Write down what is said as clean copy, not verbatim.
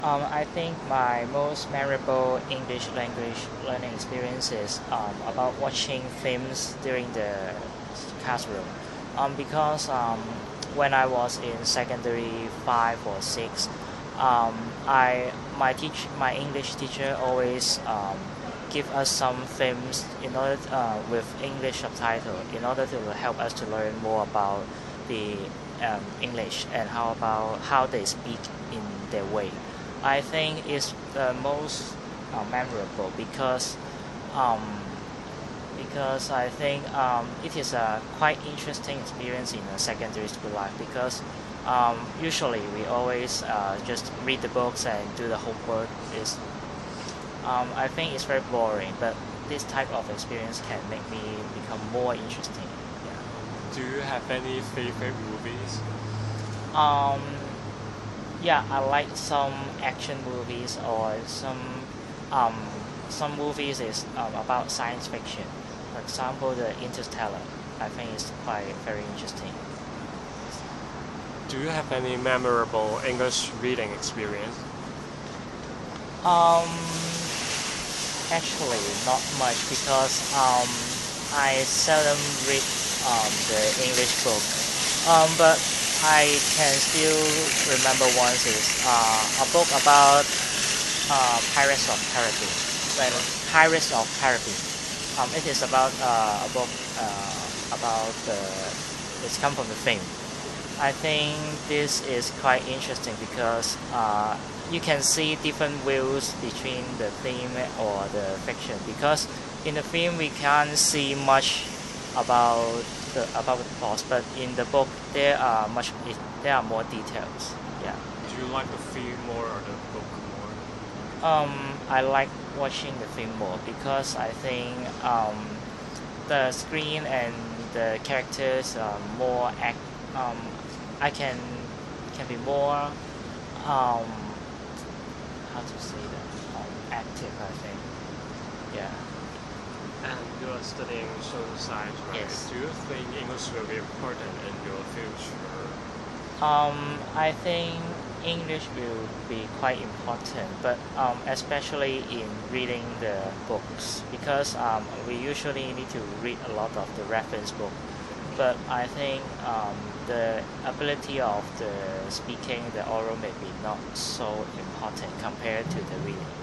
I think my most memorable English language learning experience is about watching films during the classroom. Because when I was in secondary 5 or 6, my English teacher always give us some films in order with English subtitle in order to help us to learn more about the English and how they speak in their way. I think it's the most memorable um, because I think it is a quite interesting experience in a secondary school life because usually we always just read the books and do the homework. I think it's very boring, but this type of experience can make me become more interesting. Do you have any favorite movies? Yeah. Yeah, I like some action movies or um, some movies is about science fiction. For example, the Interstellar. I think it's quite very interesting. Do you have any memorable English reading experience? Um, Actually, not much because I seldom read the English book. But I can still remember once is a book about Pirates of Caribbean. Well, Pirates of Caribbean. It is about a book about the. It's come from the film. I think this is quite interesting because you can see different views between the theme or the fiction. Because in the film we can't see much about the plot, but in the book there are more details. Yeah. Do you like the film more or the book more? I like watching the film more because I think the screen and the characters are more um, I can be more how to say that active. I think. Yeah. And you are studying social science, right? Yes. Do you think English will be important in your future? I think English will be quite important, but especially in reading the books because we usually need to read a lot of the reference book. But I think the ability of the speaking, the oral, may be not so important compared to the reading.